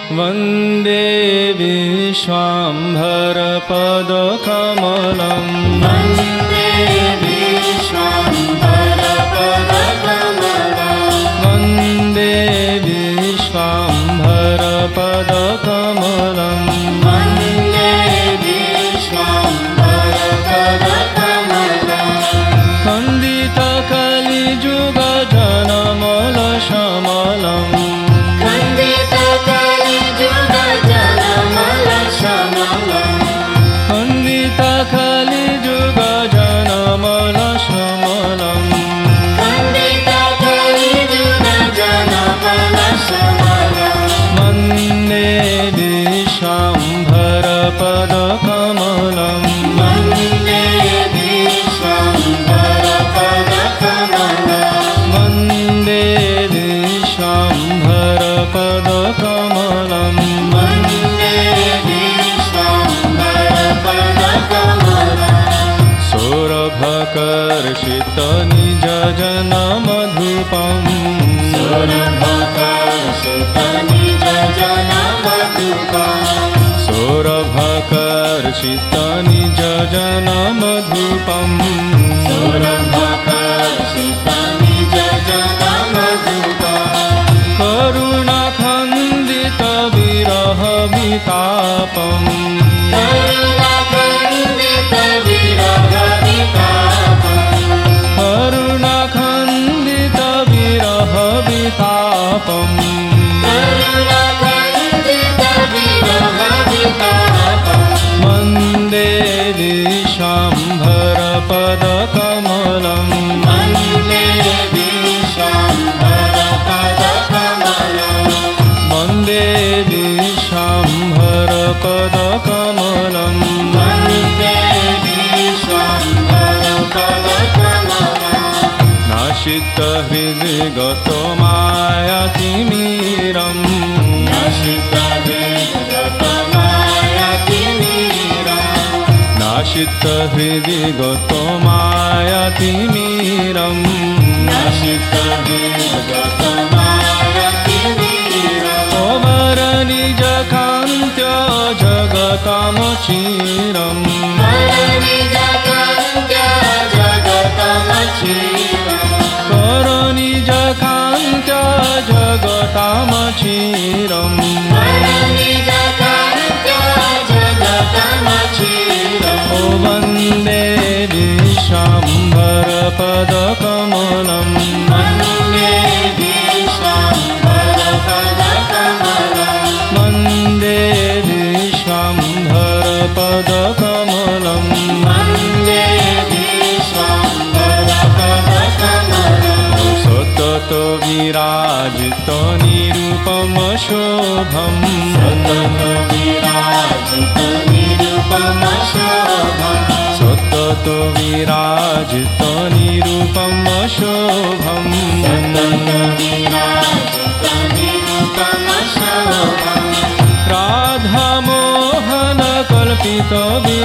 वन्दे विश्वाम्भरपदकमलं वन्दे विश्वाम्भरपदकमलं वन्दे विश्वाम्भरपदकमलं वन्दे विश्वाम्भरपदकमलं खण्डितकलिजुगजनमलशमलं वन्दे विश्वाम्भरपदकमलं वन्दे विश्वाम्भरपदकमलं वन्दे विश्वाम्भरपदकमलं वन्दे विश्वाम्भरपदकमलं सौरभकर्षितनिजजनमधुपं सौरभकर्षितनिजजनमधुपं करुणाखण्डितविरहवितापं करुणाखण्डितविरहवितापं वन्दे विश्वाम्भरपदकमलं वन्दे विश्वाम्भरपदकमलं वन्दे विश्वाम्भरपदकमलं वन्दे विश्वाम्भरपदकमलं नाशितहृद्गतमायातिमीरं नाशितहृद्गतमायातिमीरं वरनिजकान्त्य जगतमचिरं करनिजकान्त्य जगतमचिरं वन्दे विश्वाम्भरपदकमलं वन्दे विश्वाम्भरपदकमलं वन्दे विश्वाम्भरपदकमलं वन्दे विश्वाम्भरपदकमलं सतत विराजित निरुपमशोभं सतत विराजित निरुपमशोभं सतत विराजित निरुपमशोभं सतत विराजित निरुपमशोभं राधामोहन कल्पित